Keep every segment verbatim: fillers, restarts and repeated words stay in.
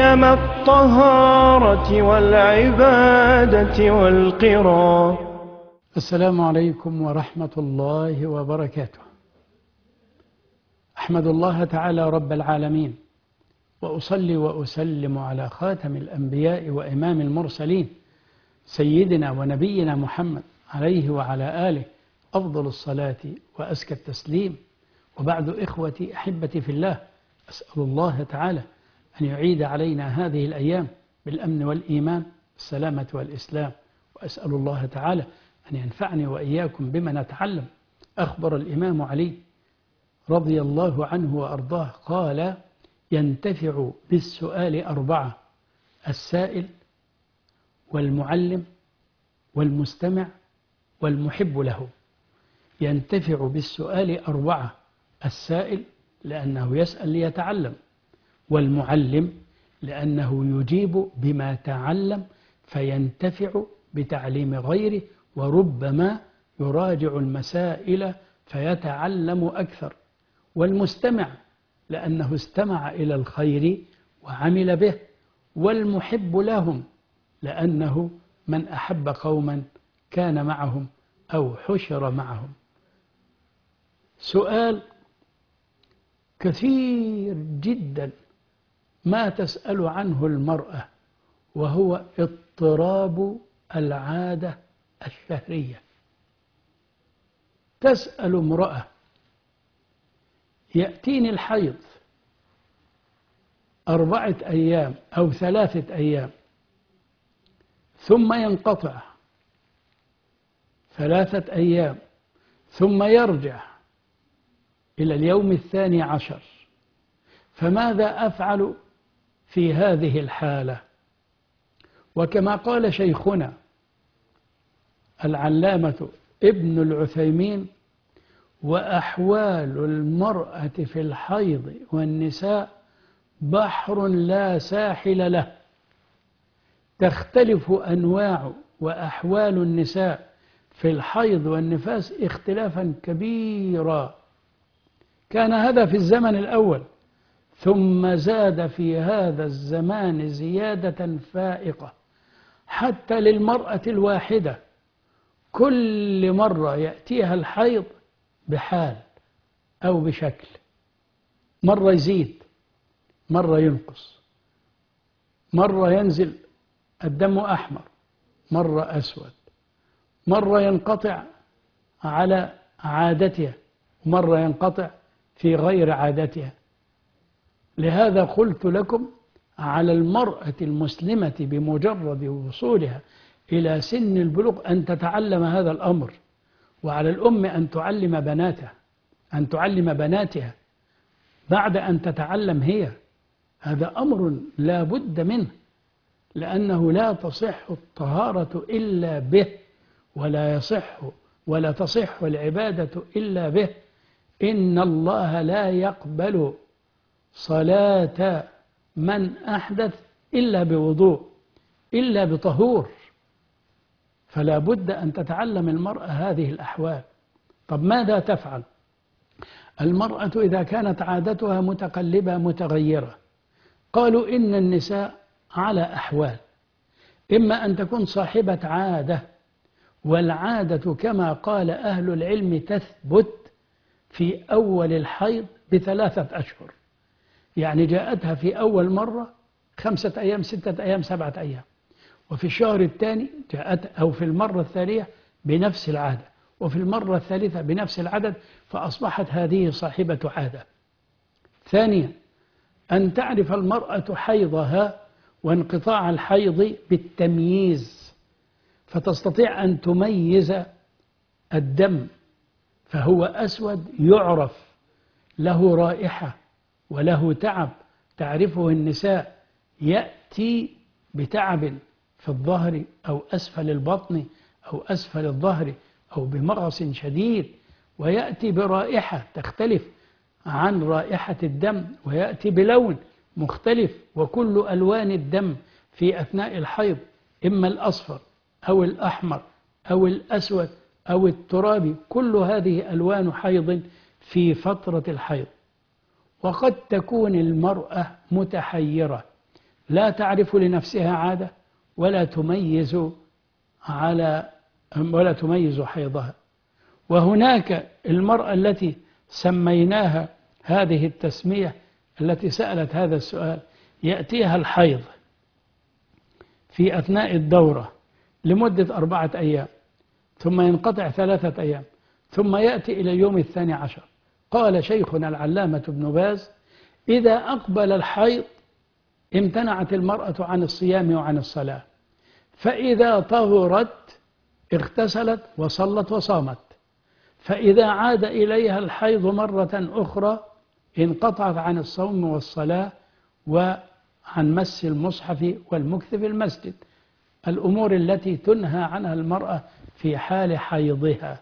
أيام الطهارة والعبادة والقرى. السلام عليكم ورحمة الله وبركاته. أحمد الله تعالى رب العالمين، وأصلي وأسلم على خاتم الأنبياء وإمام المرسلين سيدنا ونبينا محمد عليه وعلى آله أفضل الصلاة وأزكى التسليم. وبعد إخوتي أحبتي في الله، أسأل الله تعالى أن يعيد علينا هذه الأيام بالأمن والإيمان والسلامة والإسلام، وأسأل الله تعالى أن ينفعني وإياكم بما نتعلم. أخبر الإمام علي رضي الله عنه وأرضاه قال: ينتفع بالسؤال أربعة: السائل والمعلم والمستمع والمحب له. ينتفع بالسؤال أربعة: السائل لأنه يسأل ليتعلم، والمعلم لأنه يجيب بما تعلم فينتفع بتعليم غيره، وربما يراجع المسائل فيتعلم أكثر، والمستمع لأنه استمع إلى الخير وعمل به، والمحب لهم لأنه من أحب قوما كان معهم أو حشر معهم. سؤال كثير جدا ما تسأل عنه المرأة، وهو اضطراب العادة الشهرية. تسأل امرأة: يأتيني الحيض أربعة أيام أو ثلاثة أيام ثم ينقطع ثلاثة أيام ثم يرجع إلى اليوم الثاني عشر، فماذا أفعل في هذه الحالة؟ وكما قال شيخنا العلامة ابن العثيمين: وأحوال المرأة في الحيض والنساء بحر لا ساحل له، تختلف أنواع وأحوال النساء في الحيض والنفاس اختلافا كبيرا. كان هذا في الزمن الأول، ثم زاد في هذا الزمان زيادة فائقة، حتى للمرأة الواحدة كل مرة يأتيها الحيض بحال أو بشكل، مرة يزيد مرة ينقص، مرة ينزل الدم أحمر مرة أسود، مرة ينقطع على عادتها ومرة ينقطع في غير عادتها. لهذا قلت لكم: على المرأة المسلمة بمجرد وصولها إلى سن البلوغ أن تتعلم هذا الأمر، وعلى الأم أن تعلم بناتها أن تعلم بناتها بعد أن تتعلم هي. هذا أمر لا بد منه، لأنه لا تصح الطهارة إلا به، ولا يصح ولا تصح العبادة إلا به. إن الله لا يقبل صلاة من أحدث إلا بوضوء إلا بطهور، فلا بد أن تتعلم المرأة هذه الأحوال. طب ماذا تفعل المرأة إذا كانت عادتها متقلبة متغيرة؟ قالوا إن النساء على أحوال: إما أن تكون صاحبة عادة، والعادة كما قال أهل العلم تثبت في أول الحيض بثلاثة أشهر، يعني جاءتها في أول مرة خمسة أيام ستة أيام سبعة أيام، وفي الشهر الثاني جاءت أو في المرة الثانية بنفس العادة، وفي المرة الثالثة بنفس العدد، فأصبحت هذه صاحبة عادة. ثانيا، أن تعرف المرأة حيضها وانقطاع الحيض بالتمييز، فتستطيع أن تميز الدم، فهو أسود يعرف، له رائحة وله تعب تعرفه النساء، يأتي بتعب في الظهر أو أسفل البطن أو أسفل الظهر أو بمغص شديد، ويأتي برائحة تختلف عن رائحة الدم، ويأتي بلون مختلف، وكل ألوان الدم في أثناء الحيض إما الأصفر أو الأحمر أو الأسود أو الترابي، كل هذه ألوان حيض في فترة الحيض. وقد تكون المرأة متحيرة لا تعرف لنفسها عادة ولا تميز على ولا تميز حيضها. وهناك المرأة التي سميناها هذه التسمية التي سألت هذا السؤال، يأتيها الحيض في أثناء الدورة لمدة أربعة أيام، ثم ينقطع ثلاثة أيام، ثم يأتي إلى اليوم الثاني عشر. قال شيخنا العلامة ابن باز: إذا أقبل الحيض امتنعت المرأة عن الصيام وعن الصلاة، فإذا طهرت اغتسلت وصلت وصامت، فإذا عاد إليها الحيض مرة أخرى انقطعت عن الصوم والصلاة وعن مس المصحف والمكث في المسجد، الأمور التي تنهى عنها المرأة في حال حيضها.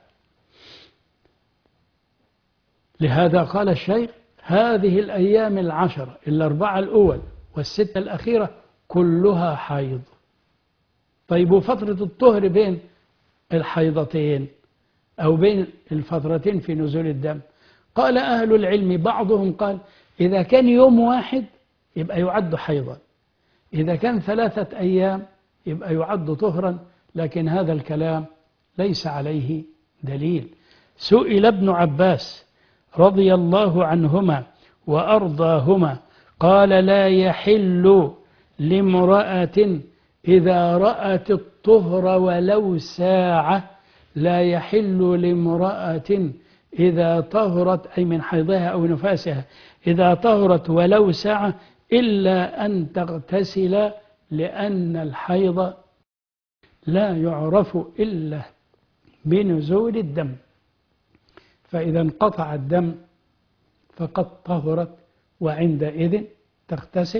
لهذا قال الشيخ: هذه الأيام العشرة الأربعة الأول والستة الأخيرة كلها حيض. طيب وفترة الطهر بين الحيضتين أو بين الفترتين في نزول الدم؟ قال أهل العلم بعضهم قال إذا كان يوم واحد يبقى يعد حيضا، إذا كان ثلاثة أيام يبقى يعد طهرا، لكن هذا الكلام ليس عليه دليل. سئل ابن عباس رضي الله عنهما وأرضاهما قال: لا يحل لامرأة إذا رأت الطهر ولو ساعة، لا يحل لامرأة إذا طهرت أي من حيضها أو نفاسها إذا طهرت ولو ساعة إلا أن تغتسل، لأن الحيض لا يعرف إلا بنزول الدم، فإذا انقطع الدم فقد طهرت، وعندئذ تغتسل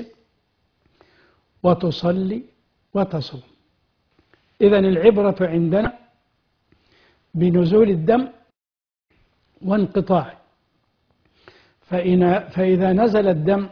وتصلي وتصوم. إذن العبرة عندنا بنزول الدم وانقطاعه، فإذا نزل الدم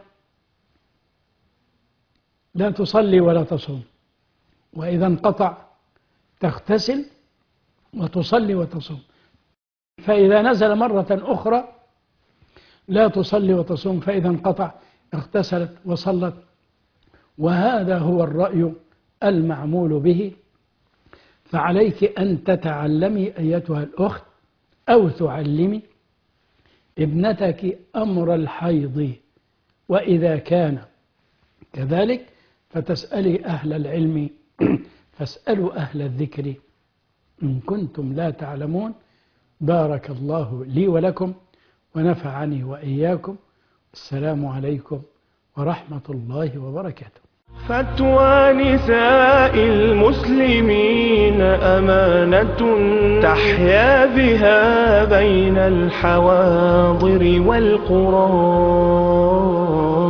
لا تصلي ولا تصوم، وإذا انقطع تغتسل وتصلي وتصوم، فإذا نزل مرة أخرى لا تصلي وتصوم، فإذا انقطع اغتسلت وصلت. وهذا هو الرأي المعمول به. فعليك أن تتعلمي أيتها الأخت أو تعلمي ابنتك أمر الحيض، وإذا كان كذلك فتسألي أهل العلم، فاسألوا أهل الذكر إن كنتم لا تعلمون. بارك الله لي ولكم ونفعني وإياكم. السلام عليكم ورحمة الله وبركاته. فتوى نساء المسلمين أمانة تحيا بها بين الحواضر والقرى.